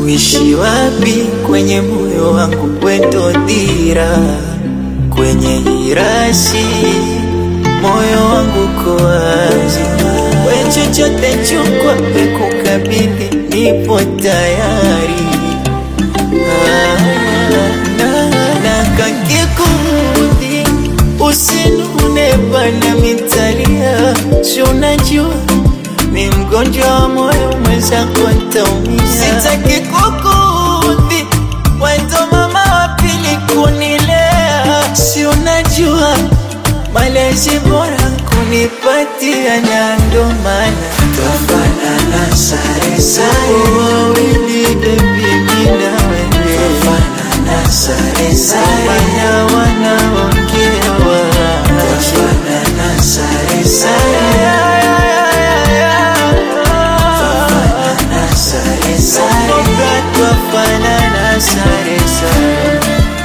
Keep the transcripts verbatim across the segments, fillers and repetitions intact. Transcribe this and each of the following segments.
uishi wapi kwenye moyo wangu, wendo dira kwenye hirasi, moyo wangu ko wazi, we chochote chukwa kukabidhi, nipo tayari. ah, na, na kakikudhi usinune bana mitalia, si unajua mi mgonjwa wa moyo, mwenzako ntaumia. Sitaki kukudhi, wendo mama wa pili kunilea, si unajua malezi bora kunipatia, na ndo maana twafanana sare sare, wawili baby mina wewe, twafanana sare sare, wana wanaongewa, twafanana sare sare, twafanana sare sare, twafanana sare sare.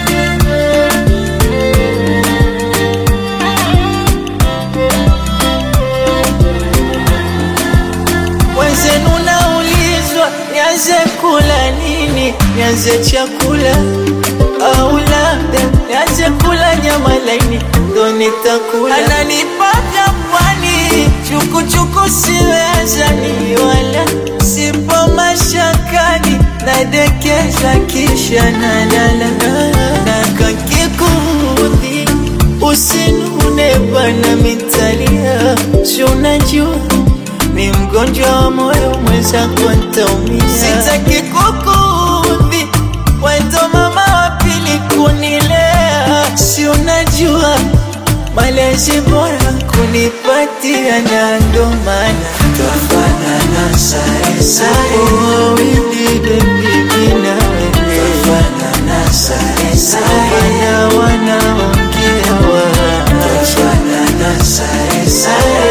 Wenzenu naulizwa nianze kula nini, nianze chakula au labda nianze kula nyama laini ndo nitakula. Ananipa vya pwani, chukuchuku siwezani, wala sipo mashakani, nadekeza kisha nalala. Na kakikudhi usinune bana mitalia, si unajua mi mgonjwa wa moyo, mwenzako ntaumia. Sitaki kukudhi, wendo mama wa pili kunilea, si unajua malezi bora kunipatia, na ndo maana twafanana sare sare, wawili baby mina wewe, twafanana sare sare, wana wanaongewa, twafanana sare sare,